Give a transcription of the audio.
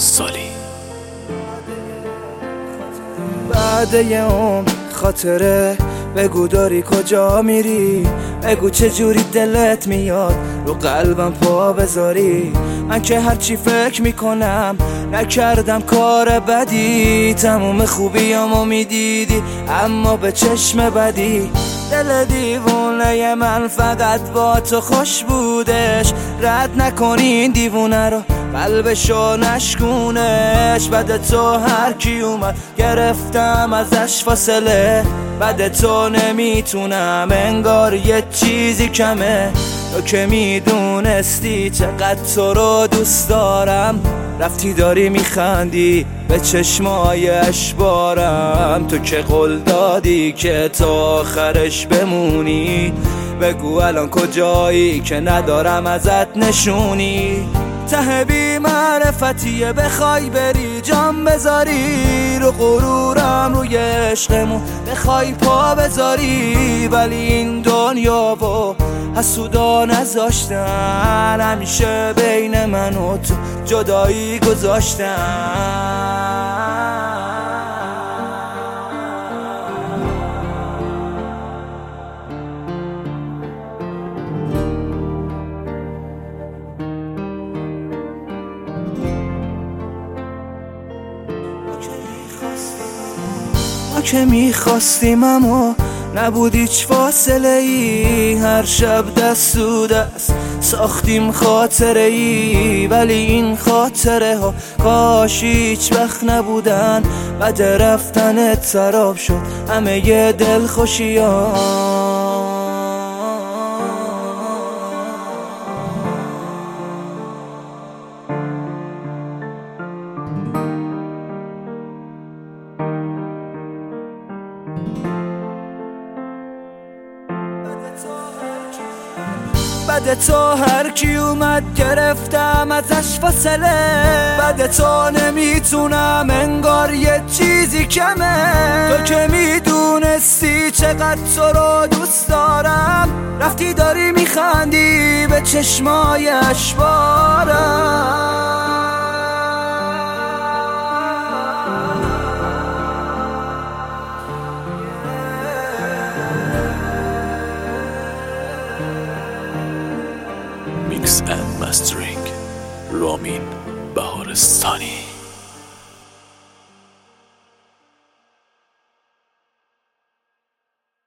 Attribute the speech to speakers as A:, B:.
A: سالی.
B: بعد یه عمر خاطره بگو داری کجا میری، بگو چجوری دلت میاد رو قلبم پا بذاری. من که هرچی فکر میکنم نکردم کار بدی، تموم خوبیامو میدیدی اما به چشم بدی. دل دیوونه من فقط با تو خوش بودش، رد نکنین دیوونه رو قلبشو نشکونش. بعد تو هر کی اومد گرفتم ازش فاصله، بعد تو نمیتونم انگار یه چیزی کمه. تو که میدونستی چقدر تو رو دوست دارم، رفتی داری میخندی به چشمای اشبارم. تو که قول دادی که تا آخرش بمونی، بگو الان کجایی که ندارم ازت نشونی. ته بی معرفتیه بخوای بری جام بذاری، رو غرورم روی عشقمون بخوای پا بذاری. ولی این دنیا و حسودا نذاشتن، همیشه بین من و تو جدایی گذاشتن. ما که میخواستیم اما نبود هیچ فاصله ای، هر شب دست تو دست ساختیم خاطره ای. ولی این خاطره ها کاش هیچ وقت نبودن، بعد رفتنت سراب شد همه ی دل خوشی ها. بعد تو هر کی اومد گرفتم ازش فاصله، بعد تو نمیتونم انگار یه چیزی کمه. تو که میدونستی چقدر تو رو دوست دارم، رفتی داری میخندی به چشمای اشبارم.
A: Mix and Mastering رامین بهارستانی.